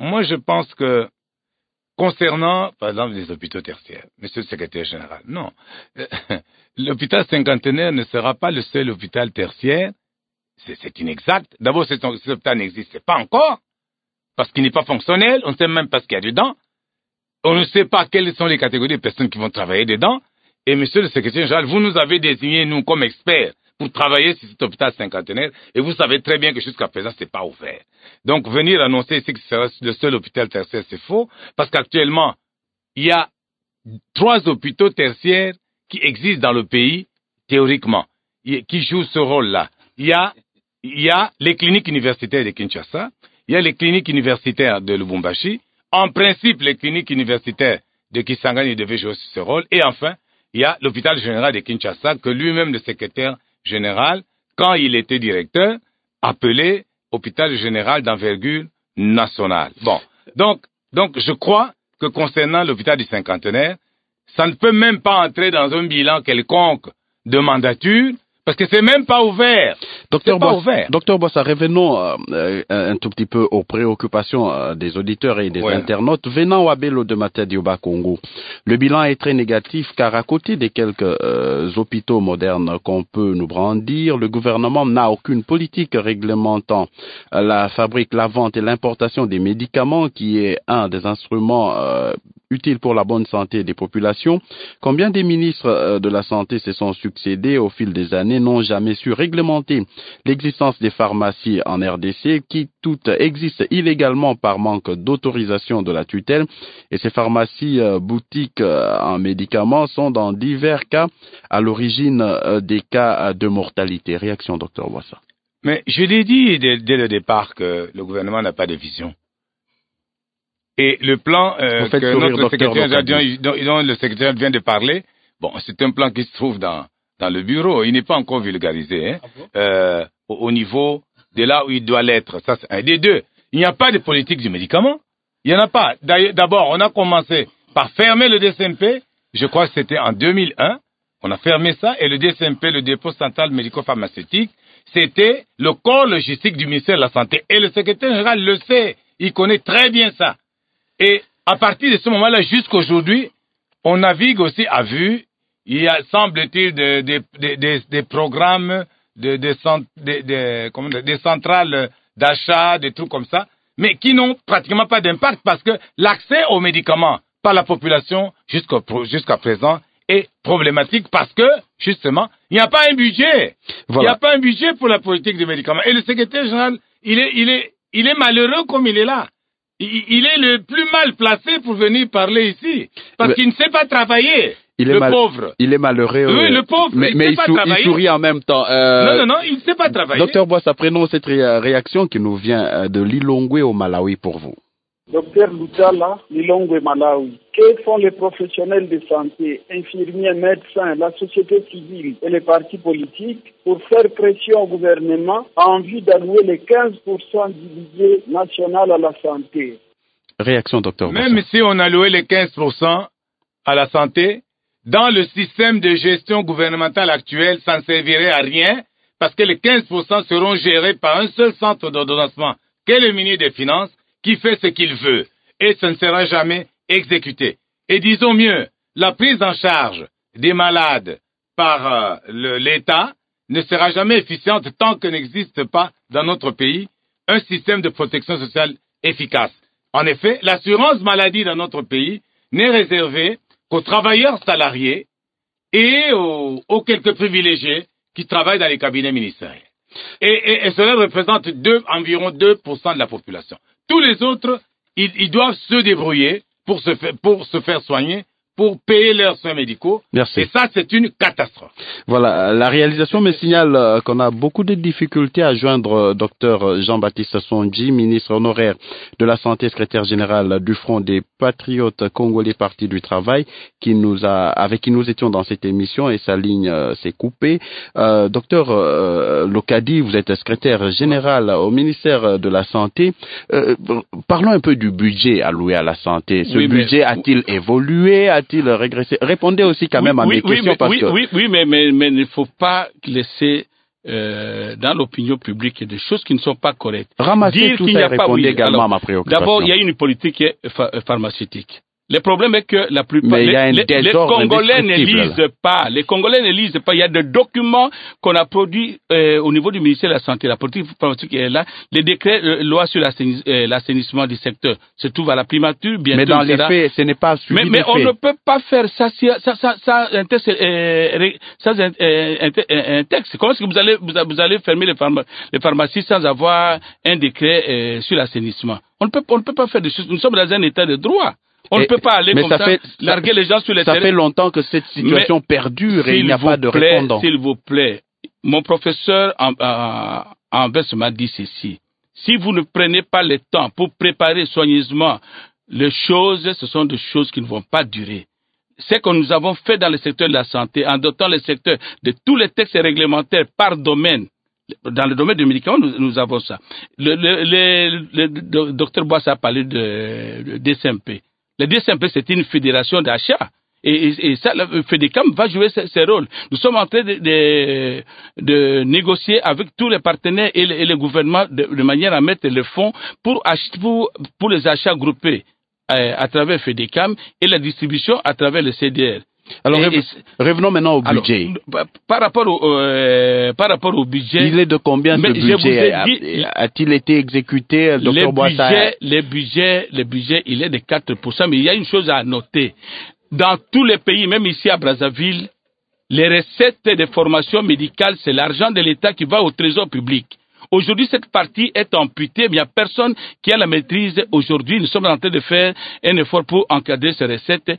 moi je pense que concernant, par exemple, les hôpitaux tertiaires, monsieur le secrétaire général, non. L'hôpital cinquantenaire ne sera pas le seul hôpital tertiaire. C'est, c'est inexact. D'abord, cet, cet hôpital n'existe pas encore, parce qu'il n'est pas fonctionnel. On ne sait même pas ce qu'il y a dedans. On ne sait pas quelles sont les catégories de personnes qui vont travailler dedans. Et monsieur le secrétaire général, vous nous avez désigné, nous, comme experts, pour travailler sur cet hôpital cinquantenaire, et vous savez très bien que jusqu'à présent, c'est pas ouvert. Donc, venir annoncer ici que ce sera le seul hôpital tertiaire, c'est faux, parce qu'actuellement, il y a trois hôpitaux tertiaires qui existent dans le pays, théoriquement, qui jouent ce rôle-là. Il y a, il y a les cliniques universitaires de Kinshasa, il y a les cliniques universitaires de Lubumbashi. En principe, les cliniques universitaires de Kisangani devaient jouer ce rôle. Et enfin, il y a l'hôpital général de Kinshasa, que lui-même, le secrétaire général, quand il était directeur, appelé hôpital général d'envergure nationale. Bon, donc, donc je crois que concernant l'hôpital du cinquantenaire, ça ne peut même pas entrer dans un bilan quelconque de mandature, parce que c'est même pas ouvert. Docteur c'est pas Boss, ouvert. Docteur Bossa, revenons euh, un tout petit peu aux préoccupations euh, des auditeurs et des ouais. internautes. Venant au Abelo de Matadi au Bas-Congo, le bilan est très négatif car à côté des quelques euh, hôpitaux modernes qu'on peut nous brandir, le gouvernement n'a aucune politique réglementant euh, la fabrique, la vente et l'importation des médicaments qui est un des instruments euh, utile pour la bonne santé des populations. Combien des ministres de la Santé se sont succédés au fil des années n'ont jamais su réglementer l'existence des pharmacies en R D C qui toutes existent illégalement par manque d'autorisation de la tutelle. Et ces pharmacies euh, boutiques euh, en médicaments sont dans divers cas à l'origine euh, des cas de mortalité. Réaction, docteur Boissa. Mais je l'ai dit dès, dès le départ que le gouvernement n'a pas de vision. Et le plan euh, que notre secrétaire, dont, dont le secrétaire vient de parler, bon, c'est un plan qui se trouve dans, dans le bureau. Il n'est pas encore vulgarisé, hein, ah bon? euh, au, au niveau de là où il doit l'être. Ça, c'est un des deux. Il n'y a pas de politique du médicament. Il n'y en a pas. D'abord, on a commencé par fermer le D C M P. Je crois que c'était en deux mille un. On a fermé ça. Et le D C M P, le dépôt central médico-pharmaceutique, c'était le corps logistique du ministère de la Santé. Et le secrétaire général le sait. Il connaît très bien ça. Et à partir de ce moment-là, jusqu'aujourd'hui, on navigue aussi à vue. Il y a, semble-t-il, des de, de, de, de programmes, de, de, de, de, comment dire, des centrales d'achat, des trucs comme ça, mais qui n'ont pratiquement pas d'impact parce que l'accès aux médicaments par la population jusqu'à, jusqu'à présent est problématique parce que, justement, il n'y a pas un budget. Voilà. Il n'y a pas un budget pour la politique des médicaments. Et le secrétaire général, il est, il est, il est malheureux comme il est là. Il est le plus mal placé pour venir parler ici, parce mais qu'il ne sait pas travailler, il le mal, pauvre. Il est malheureux. Oui, le pauvre, mais, il ne mais sait il pas sou, travailler. Il sourit en même temps. Euh, non, non, non, il ne sait pas travailler. Docteur Boissa, prenons cette ré- réaction qui nous vient de Lilongwe au Malawi pour vous. Docteur Lutala, Lilongwe, Malawi. Que font les professionnels de santé, infirmiers, médecins, la société civile et les partis politiques pour faire pression au gouvernement en vue d'allouer les quinze pour cent du budget national à la santé? Réaction, docteur Boissa. Même si on allouait les quinze pour cent à la santé, dans le système de gestion gouvernementale actuel, ça ne servirait à rien parce que les quinze pour cent seront gérés par un seul centre d'ordonnancement, qu'est le ministre des Finances, qui fait ce qu'il veut, et ça ne sera jamais exécuté. Et disons mieux, la prise en charge des malades par euh, le, l'État ne sera jamais efficiente tant que n'existe pas dans notre pays un système de protection sociale efficace. En effet, l'assurance maladie dans notre pays n'est réservée qu'aux travailleurs salariés et aux, aux quelques privilégiés qui travaillent dans les cabinets ministériels. Et, et, et cela représente deux, environ deux pour cent de la population. Tous les autres, ils, ils doivent se débrouiller pour se, faire, pour se faire soigner, pour payer leurs soins médicaux. Merci. Et ça, c'est une catastrophe. Voilà, la réalisation me signale euh, qu'on a beaucoup de difficultés à joindre euh, docteur Jean-Baptiste Sondji, ministre honoraire de la Santé, secrétaire général du Front des Patriotes Congolais Parti du Travail, qui nous a, avec qui nous étions dans cette émission et sa ligne euh, s'est coupée. Euh, docteur euh, Lokadi, vous êtes secrétaire général au ministère de la Santé. Euh, parlons un peu du budget alloué à la santé. Ce oui, budget mais... a-t-il évolué? A-t-il régressé? Répondez aussi quand oui, même à oui, mes oui, questions mais, parce oui, que... Oui, oui, mais, mais, mais il ne faut pas laisser euh, dans l'opinion publique des choses qui ne sont pas correctes. Ramasser Dire tout qu'il ça n'y et a pas, répondre oui, également alors, à ma préoccupation. D'abord, il y a une politique qui est pha- pharmaceutique. Le problème est que la plupart Mais il y a un les, les, les Congolais ne lisent là. pas. Les Congolais ne lisent pas. Il y a des documents qu'on a produits euh, au niveau du ministère de la Santé. La politique pharmaceutique est là. Les décrets, euh, loi sur l'assaini- euh, l'assainissement du secteur se trouvent à la primature. Bientôt, mais dans les sera... faits, ce n'est pas suivi Mais, mais des on faits. ne peut pas faire ça si ça ça ça un texte. Euh, ça, un, un, un texte. Comment est-ce que vous allez vous, vous allez fermer les, pharma, les pharmacies sans avoir un décret euh, sur l'assainissement? On ne peut on ne peut pas faire des choses. Nous sommes dans un état de droit. On et, ne peut pas aller mais comme ça, ça, fait, larguer ça, les gens sur les ça terrains. Ça fait longtemps que cette situation mais, perdure et il n'y a pas de plaît, répondant. S'il vous plaît, mon professeur en, en, en verse m'a dit ceci. Si vous ne prenez pas le temps pour préparer soigneusement les choses, ce sont des choses qui ne vont pas durer. Ce que nous avons fait dans le secteur de la santé, en dotant le secteur de tous les textes réglementaires par domaine, dans le domaine du médicament, nous, nous avons ça. Le, le, le, le, le docteur Boisse a parlé de, de D C M P. Le D C M P, c'est une fédération d'achat. Et, et, et ça, le FEDECAM va jouer ce, ce rôle. Nous sommes en train de, de, de négocier avec tous les partenaires et le, et le gouvernement de, de manière à mettre les fonds pour, ach- pour, pour les achats groupés euh, à travers FEDECAM et la distribution à travers le C D R. Alors, et, rev- et, revenons maintenant au budget. Alors, par, rapport au, euh, par rapport au budget... Il est de combien ce budget? Dit, a-t-il été exécuté, docteur Boissa? Les budgets, les budgets, il est de quatre pour cent, mais il y a une chose à noter. Dans tous les pays, même ici à Brazzaville, les recettes de formation médicale, c'est l'argent de l'État qui va au trésor public. Aujourd'hui, cette partie est amputée, mais il n'y a personne qui a la maîtrise. Aujourd'hui, nous sommes en train de faire un effort pour encadrer ces recettes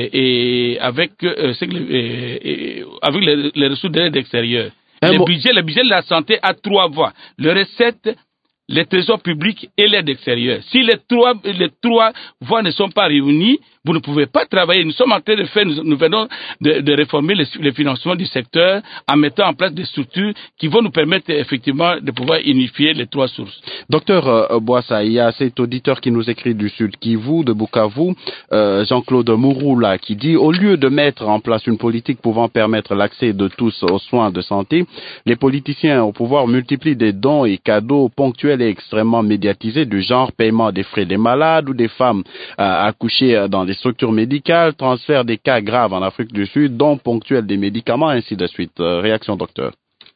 et, et avec, euh, et, et, avec les, les ressources de l'aide extérieure. Le budget, le budget de la santé a trois voies. Les recettes, les trésors publics et l'aide extérieure. Si les trois, les trois voies ne sont pas réunies, vous ne pouvez pas travailler. Nous sommes en train de faire, nous, nous venons de, de réformer le, le financement du secteur en mettant en place des structures qui vont nous permettre effectivement de pouvoir unifier les trois sources. Docteur euh, Boissa, il y a cet auditeur qui nous écrit du Sud Kivu, de Bukavu, euh, Jean-Claude Mouroula, qui dit au lieu de mettre en place une politique pouvant permettre l'accès de tous aux soins de santé, les politiciens au pouvoir multiplient des dons et cadeaux ponctuels et extrêmement médiatisés du genre paiement des frais des malades ou des femmes euh, accouchées dans des structures médicales, transfert des cas graves en Afrique du Sud, dons ponctuels des médicaments, ainsi de suite. Euh, réaction, docteur.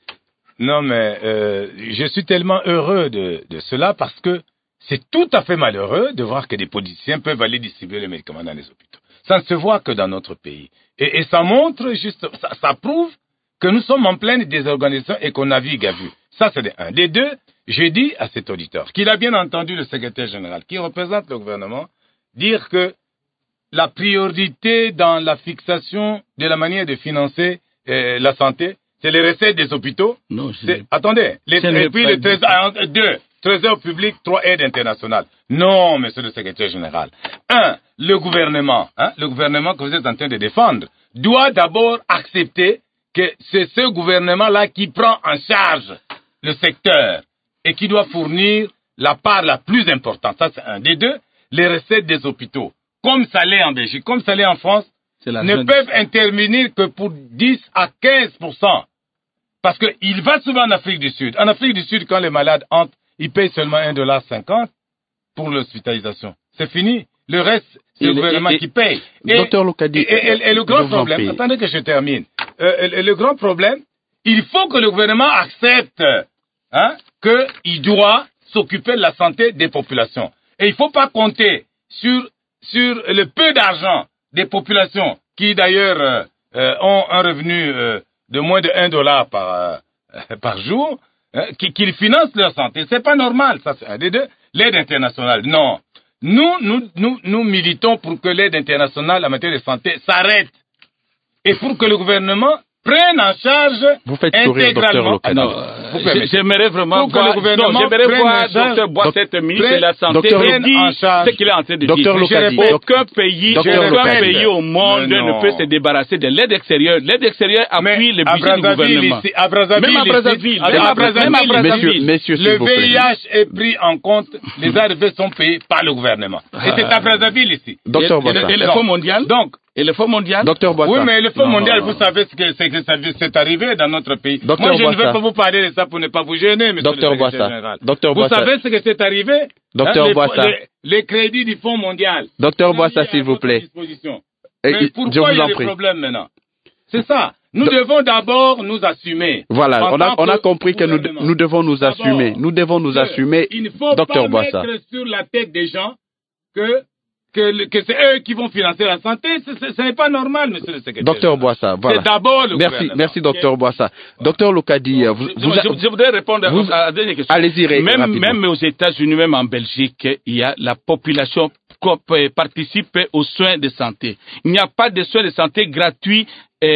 Non, mais euh, je suis tellement heureux de, de cela parce que c'est tout à fait malheureux de voir que des politiciens peuvent aller distribuer les médicaments dans les hôpitaux. Ça ne se voit que dans notre pays. Et, et ça montre, juste, ça, ça prouve que nous sommes en pleine désorganisation et qu'on navigue à vue. Ça, c'est des un. Des deux, j'ai dit à cet auditeur qu'il a bien entendu le secrétaire général qui représente le gouvernement dire que la priorité dans la fixation de la manière de financer euh, la santé, c'est les recettes des hôpitaux. Non, c'est, attendez, les, et puis le trésor, deux, trésor public, trois, aide internationale. Non, monsieur le secrétaire général. Un, le gouvernement, hein, le gouvernement que vous êtes en train de défendre, doit d'abord accepter que c'est ce gouvernement-là qui prend en charge le secteur et qui doit fournir la part la plus importante. Ça, c'est un. Des deux, les recettes des hôpitaux, comme ça l'est en Belgique, comme ça l'est en France, ne peuvent intervenir que pour dix à quinze pour cent. Parce qu'il va souvent en Afrique du Sud. En Afrique du Sud, quand les malades entrent, ils payent seulement un dollar cinquante pour l'hospitalisation. C'est fini. Le reste, c'est et le gouvernement et, qui paye. Et, docteur Lukadi, et, et, et le grand problème, attendez que je termine. Euh, le, le grand problème, il faut que le gouvernement accepte hein, qu'il doit s'occuper de la santé des populations. Et il ne faut pas compter sur, sur le peu d'argent des populations qui d'ailleurs euh, euh, ont un revenu euh, de moins de un dollar par, euh, par jour, euh, qui, qu'ils financent leur santé. C'est pas normal, ça c'est un des deux. L'aide internationale, non. Nous, nous, nous, nous militons pour que l'aide internationale en matière de santé s'arrête. Et pour que le gouvernement prenne en charge vous faites sourire, docteur Lukadi. Non, euh, j'aimerais vraiment voir, non, j'aimerais voir docteur Boissette, ministre de la Santé, dire ce qu'il est en train de docteur dire. Lukadi, aucun pays, aucun pays au monde ne peut se débarrasser de l'aide extérieure. L'aide extérieure appuie le budget du gouvernement. Ici, à Brazzaville, même à Brazzaville, ici, même à Brazzaville, même à Brazzaville. Messieurs, le V I H est pris en compte, les A R V sont payés par le gouvernement. Et c'est à Brazzaville ici. Docteur Boissette. Et le Fonds mondial. Donc, Et le Fonds mondial? Docteur Boissa. Oui, mais le Fonds Non, mondial, non, vous non. savez ce que c'est que ça c'est arrivé dans notre pays. Docteur Moi, je Boissa. ne vais pas vous parler de ça pour ne pas vous gêner, monsieur Docteur le secrétaire Boissa. général. Docteur Vous Boissa. savez ce que c'est arrivé? Docteur Hein, les, Boissa. les, les crédits du Fonds mondial. Docteur Ils sont Boissa, mis à s'il vous votre plaît. disposition. Et, Mais je pourquoi vous il y a en des prie. problèmes maintenant? C'est ça. Nous Do- devons d'abord nous assumer. Voilà, En on a, tant on a que compris que nous, gouvernement. nous devons nous D'abord, assumer. Nous devons nous que assumer, Il ne faut Docteur pas Boissa. mettre sur la tête des gens que, que, le- que c'est eux qui vont financer la santé. Ce- ce ce n'est pas normal, monsieur le secrétaire. Docteur Boissa, voilà. C'est d'abord le Merci, gouvernement. merci, Docteur Boissa. Docteur Lukadi, vous, Je, vous, je- je voudrais répondre vous- à la dernière question. allez-y, ré- même, rapidement. même aux États-Unis, même en Belgique, il y a la population qui participe aux soins de santé. Il n'y a pas de soins de santé gratuits,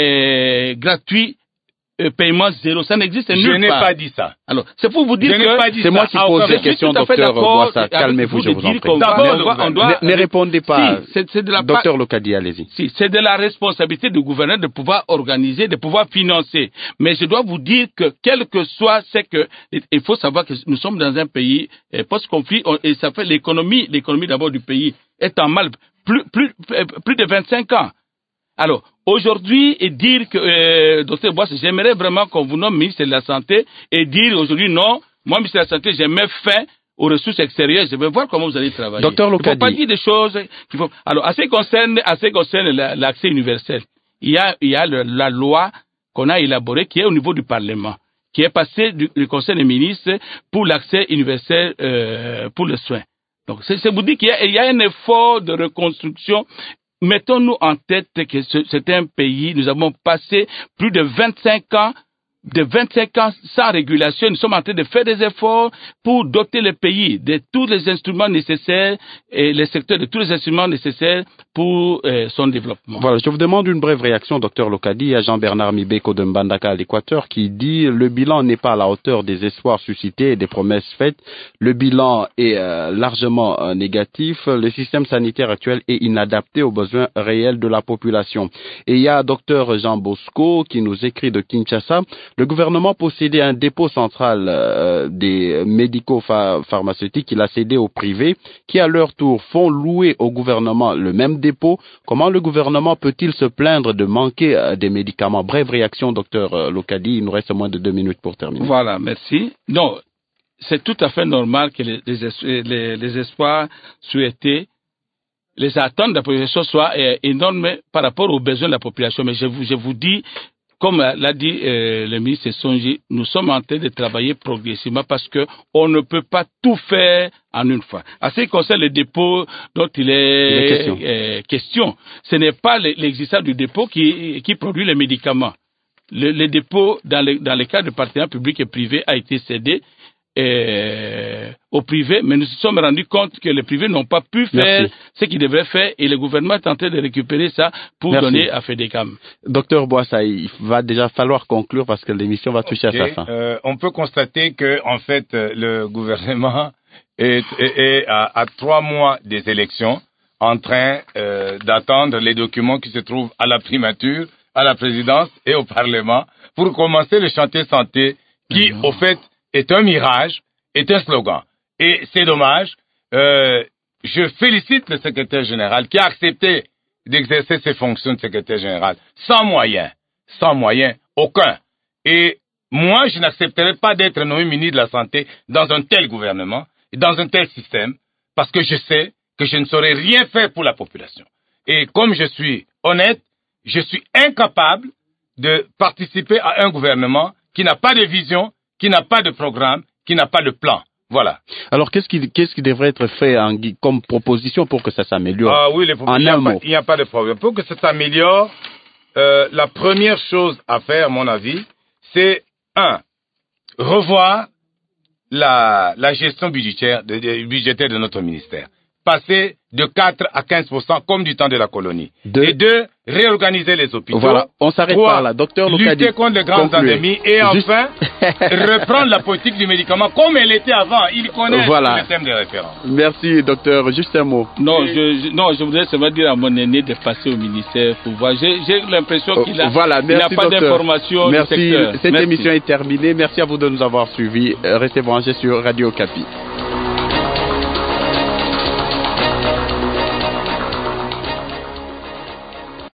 euh, gratuits, euh, paiement zéro. Ça n'existe nulle Je part. n'ai pas dit ça. Alors, c'est pour vous dire Je n'ai que pas dit c'est moi ça. qui Ah, pose aucun les moment. questions, Je suis tout à fait Docteur d'accord Boissa. avec Calmez-vous, vous je de vous dire en prie. qu'on va- D'abord, on le doit- on doit- Ne, ne répondez pas. Si, c'est- c'est de la part- Docteur Lukadi, allez-y. Si, c'est de la responsabilité du gouverneur de pouvoir organiser, de pouvoir financer. Mais je dois vous dire que, quel que soit, c'est que, il faut savoir que nous sommes dans un pays eh, post-conflit, on- et ça fait l'économie, l'économie d'abord du pays est en mal, plus, plus, euh, plus de vingt-cinq ans. Alors, aujourd'hui, et dire que, euh, docteur Boisse, j'aimerais vraiment qu'on vous nomme ministre de la Santé et dire aujourd'hui, non, moi, ministre de la Santé, j'ai mis fin aux ressources extérieures, je vais voir comment vous allez travailler. Docteur Il ne faut Lukadi. pas dire des choses qu'il faut... Alors, à ce qui concerne, à ce qui concerne la- l'accès universel, il y a, il y a le- la loi qu'on a élaborée qui est au niveau du Parlement, qui est passée du, du Conseil des ministres pour l'accès universel euh, pour le soin. Donc, c'est c'est vous dire qu'il y a, il y a un effort de reconstruction. Mettons-nous en tête que ce- c'est un pays, nous avons passé plus de vingt-cinq ans, de vingt-cinq ans sans régulation. Nous sommes en train de faire des efforts pour doter le pays de tous les instruments nécessaires et les secteurs de tous les instruments nécessaires pour euh, son développement. Voilà, je vous demande une brève réaction, Docteur Lukadi, à Jean-Bernard Mibeko de Mbandaka à l'Équateur, qui dit le bilan n'est pas à la hauteur des espoirs suscités et des promesses faites. Le bilan est euh, largement euh, négatif. Le système sanitaire actuel est inadapté aux besoins réels de la population. Et il y a Docteur Jean Bosco qui nous écrit de Kinshasa. Le gouvernement possédait un dépôt central euh, des médico-pharmaceutiques qu'il a cédé au privé, qui à leur tour font louer au gouvernement le même dépôt. Comment le gouvernement peut-il se plaindre de manquer euh, des médicaments? Brève réaction, docteur euh, Lukadi. Il nous reste moins de deux minutes pour terminer. Voilà, merci. Non, c'est tout à fait normal que les, les, es- les- les espoirs souhaités, les attentes de la population soient euh, énormes par rapport aux besoins de la population. Mais je vous, je vous dis, comme l'a dit euh, le ministre Sonji, nous sommes en train de travailler progressivement parce que on ne peut pas tout faire en une fois. À ce qui concerne le dépôt dont il est, Il est question. euh, question, ce n'est pas le- l'existence du dépôt qui, qui produit les médicaments. Le, le dépôt, dans le, dans le cas de partenariat public et privé, a été cédé euh, au privé, mais nous nous sommes rendus compte que les privés n'ont pas pu faire Merci. ce qu'ils devraient faire et le gouvernement est en train de récupérer ça pour Merci. donner à FEDECAM. Docteur Boissa, il va déjà falloir conclure parce que l'émission va toucher Ok, à sa fin. euh, on peut constater que, en fait, euh, le gouvernement est, est- est à, à trois mois des élections en train euh, d'attendre les documents qui se trouvent à la primature, à la présidence et au Parlement pour commencer le chantier santé qui, au fait, est un mirage, est un slogan. Et c'est dommage. Euh, je félicite le secrétaire général qui a accepté d'exercer ses fonctions de secrétaire général sans moyens, sans moyens aucun. Et moi, je n'accepterai pas d'être nommé ministre de la Santé dans un tel gouvernement, et dans un tel système, parce que je sais que je ne saurais rien faire pour la population. Et comme je suis honnête, je suis incapable de participer à un gouvernement qui n'a pas de vision, qui n'a pas de programme, qui n'a pas de plan. Voilà. Alors, qu'est-ce qui, qu'est-ce qui devrait être fait en, gui- comme proposition pour que ça s'améliore? Ah oui, les En il n'y a, un pas- mot. il n'y a pas de problème. Pour que ça s'améliore, euh, la première chose à faire, à mon avis, c'est, un, revoir la, la gestion budgétaire de, de- budgétaire de notre ministère. Passer de quatre à quinze pour cent comme du temps de la colonie. Deux. Et deux, réorganiser les hôpitaux. Voilà, on s'arrête Trois, par là. Docteur Lukadi, lutter contre les grandes concluez. endémies. Et Juste- enfin, reprendre la politique du médicament comme elle était avant. Il connaît Voilà. le thème de référence. Merci, docteur. Juste un mot. Non, je, je- non, je voudrais seulement dire à mon aîné de passer au ministère pour voir. J'ai j'ai l'impression qu'il a, Voilà, il n'a merci, pas docteur. d'informations du Merci. secteur. Cette Merci. émission est terminée. Merci à vous de nous avoir suivis. Euh, Restez branchés sur Radio Capi.